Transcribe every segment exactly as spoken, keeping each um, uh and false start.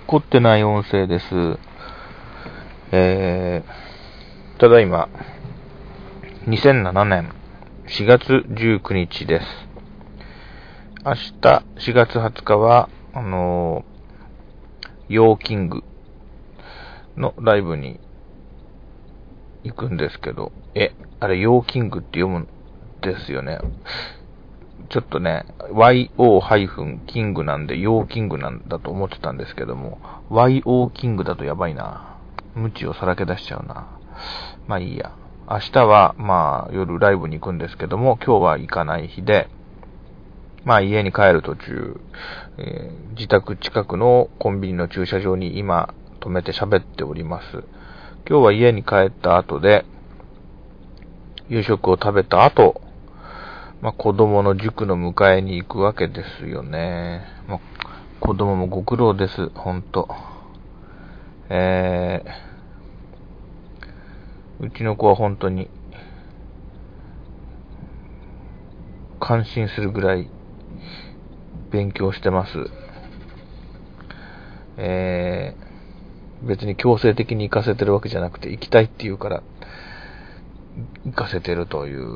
凝ってない音声です。えー、ただいま、にせんななねんしがつじゅうくにちです。明日しがつはつかは、あのー、ヨーキングのライブに行くんですけど、え、あれヨーキングって読むんですよね。ちょっとね、ワイオー キングなんで、ヨーキングなんだと思ってたんですけども、ワイオー キングだとやばいな。無知をさらけ出しちゃうな。まあいいや。明日は、まあ夜ライブに行くんですけども、今日は行かない日で、まあ家に帰る途中、えー、自宅近くのコンビニの駐車場に今止めて喋っております。今日は家に帰った後で、夕食を食べた後、まあ、子供の塾の迎えに行くわけですよね。まあ、子供もご苦労です、ほんと。えー、うちの子は本当に、感心するぐらい勉強してます。えー、別に強制的に行かせてるわけじゃなくて、行きたいって言うから、行かせてるという、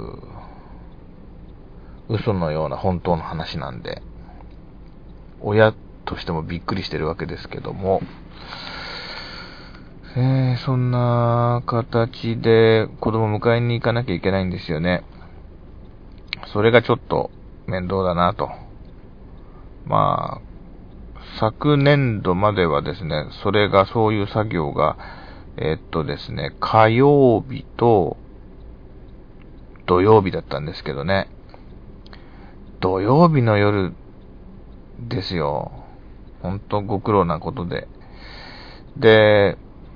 嘘のような本当の話なんで、親としてもびっくりしてるわけですけども、えー、そんな形で子供迎えに行かなきゃいけないんですよね。それがちょっと面倒だなと。まあ、昨年度まではですね、それがそういう作業が、えー、っとですね、火曜日と土曜日だったんですけどね。土曜日の夜ですよ。ほんとご苦労なことで。で、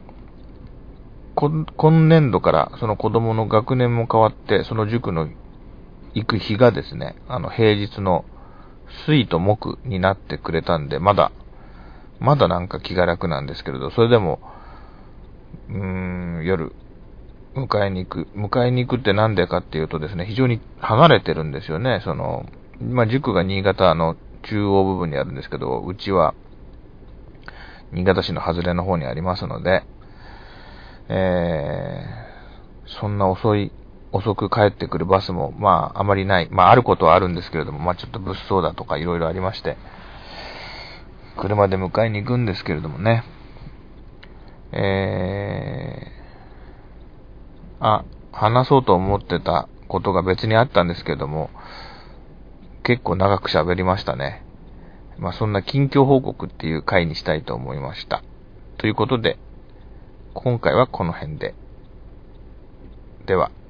今年度からその子供の学年も変わって、その塾の行く日がですね、あの平日の水と木になってくれたんで、まだ、まだなんか気が楽なんですけれど、それでも、うーん、夜、迎えに行く。迎えに行くってなんでかっていうとですね、非常に離れてるんですよね。その、まあ、塾が新潟の中央部分にあるんですけど、うちは、新潟市の外れの方にありますので、えー、そんな遅い、遅く帰ってくるバスも、まあ、あまりない。まあ、あることはあるんですけれども、まあ、ちょっと物騒だとかいろいろありまして、車で迎えに行くんですけれどもね、えー、あ、話そうと思ってたことが別にあったんですけれども、結構長く喋りましたね。まあ、そんな近況報告っていう回にしたいと思いました。ということで、今回はこの辺で。では。